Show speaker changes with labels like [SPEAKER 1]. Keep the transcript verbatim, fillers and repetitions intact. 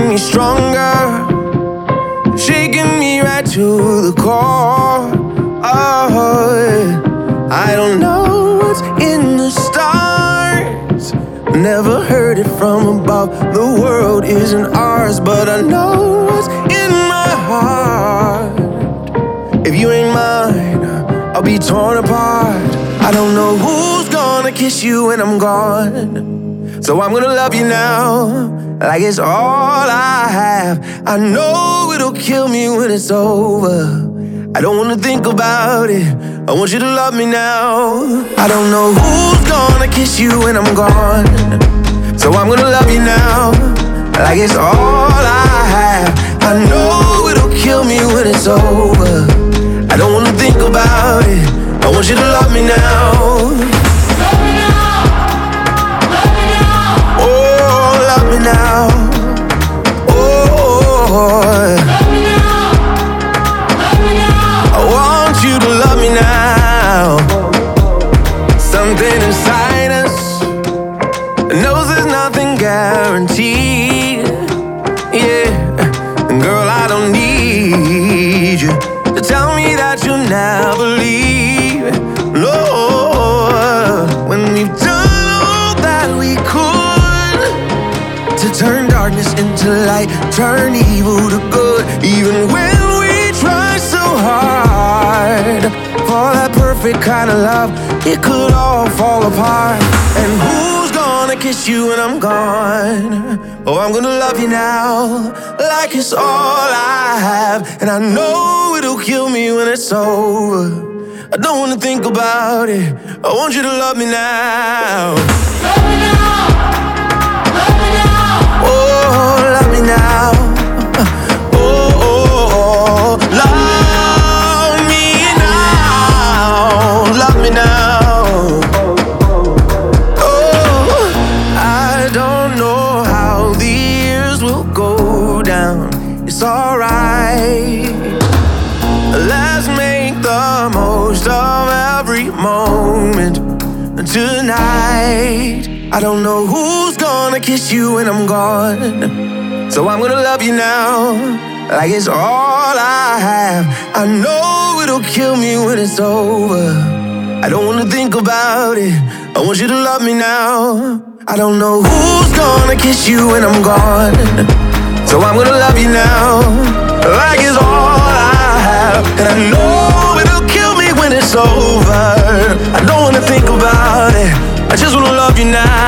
[SPEAKER 1] making me stronger, shaking me right to the core. Oh, yeah. I don't know what's in the stars, never heard it from above. The world isn't ours, but I know what's in my heart. If you ain't mine, I'll be torn apart. I don't know who's gonna kiss you when I'm gone, so I'm gonna love you now like it's all I have. I know it'll kill me when it's over. I don't wanna think about it, I want you to love me now. I don't know who's gonna kiss you when I'm gone, so I'm gonna love you now like it's all I have. I know it'll kill me when it's over. I don't wanna think about it, I want you to love me now.
[SPEAKER 2] Love me now, love me now.
[SPEAKER 1] Oh, love me now. Oh,
[SPEAKER 2] love me now, love me now.
[SPEAKER 1] I want you to love me now. Something inside us knows there's nothing guaranteed. Yeah, girl, I don't need you to tell me that you'll never leave. No, when we've done all that we could to turn darkness into light, turn evil to good, even when we try so hard for that perfect kind of love, it could all fall apart. And who's gonna kiss you when I'm gone? Oh, I'm gonna love you now like it's all I have. And I know it'll kill me when it's over. I don't wanna think about it, I want you to love me now.
[SPEAKER 2] Love me now, love me now.
[SPEAKER 1] Oh, love me now. Oh, oh, oh, love me now. Love me now. Oh, I don't know how the years will go down. It's alright. Let's make the most of every moment tonight. I don't know who's gonna kiss you when I'm gone, so I'm gonna love you now like it's all I have. I know it'll kill me when it's over. I don't wanna think about it, I want you to love me now. I don't know who's gonna kiss you when I'm gone, so I'm gonna love you now like it's all I have. And I know it'll kill me when it's over. I don't wanna think about it, I just wanna love you now.